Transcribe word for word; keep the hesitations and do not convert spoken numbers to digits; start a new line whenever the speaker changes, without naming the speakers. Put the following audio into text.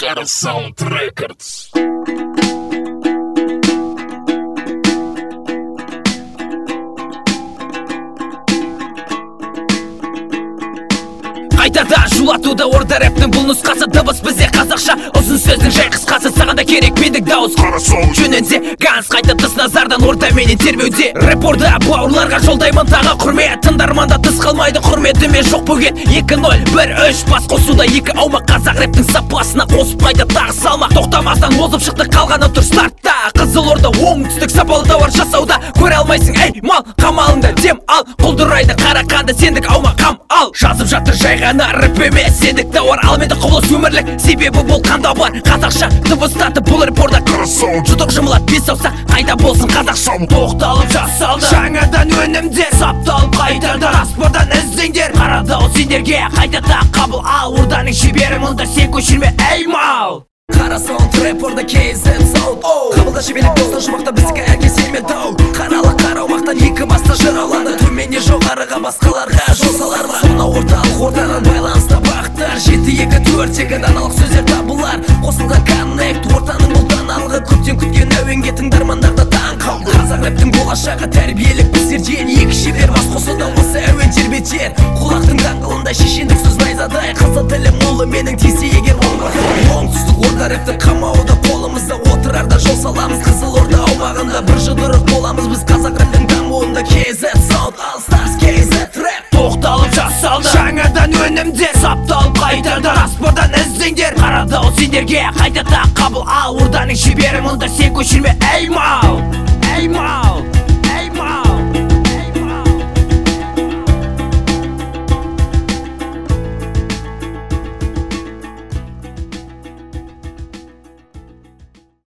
Kara Sound Records.
Қайтарда жулатуда орда рэптің бұл нұсқасы. Дыбыс бізде қазақша, ұзын сөздің жай қысқасы. Саған да керек мендік дауыс жөнінде ганс қайта тыс назардан орда менен тербеуде. Рэп орда бауырларға жолдаймын тағы құрмет. Тыңдарманда тыс қалмайды құрметіме жоқ бөгет. Екі нөл бір үш бас қосуда екі аумақ. Қазақ рэптің сапасына қосып қайта тағы салмақ. Тоқтамастан озып шықты қалғаны тұр стартта. Қызыл орда оңтүстік сапалы тауар жасауда. Көре алмайсың ей мал қамалыңда дем ал. Құлдырайды қарақанды сендік аумақ қам ал. Жазып жатыр жай ғана рэп емес сендік тауар. Ал менде құбылыс өмірлік себебі бұл қанда бар. Қазақша дыбыстатып бұл рэп орда жұдық жұмылат бес саусақ қайда болсын қазақша. Тоқталып жасалды жаңадан өнімдер, сапталып қайтадан аспардан іздеңдер. Қара дауыс сендерге қайтада қабыл ал. Орданың шебері мұнда сен көшірме ей мал. Кара Sound рэп орда кей зет саунд. Қабылда шебелек достан жұмақта біздікі әрке сенмеді ау. Қаралы қара аумақтан екі басты жыраулады. Төменде жоғарыға басқаларға жол салар ма? Сонау орталық ордадан байланыста бақтар. Жеті екі төрт екі даналық сөздер табылар. Қосылған коннект ортаның бұл даналығы. Көптен күткен әуенге тыңдармандарда таң қалды. Қазақ рэптің болашағы тәрбиелік біздерден. Екі шебер бас қосуда осы әуен тербетер. Құлақтың даңғылында шешендік сөз найзадай. Қызыл тілім ұлы менің тисе егер оңтүстік орда рэптің қамауында қолымызда отырарда жол саламыз. Қызыл орда аумағында бір жұдырық боламыз біз. Қазақ рэптің дамуында кей зет Sound All Stars кей зет рэп тоқталып жасалды жаңадан өнімдер, сапталып қайтадан аспардан іздеңдер. Қара дауыс сендерге қайтада қабыл ал. Орданың шебері мұнда сен көшірме ей мал ей мал.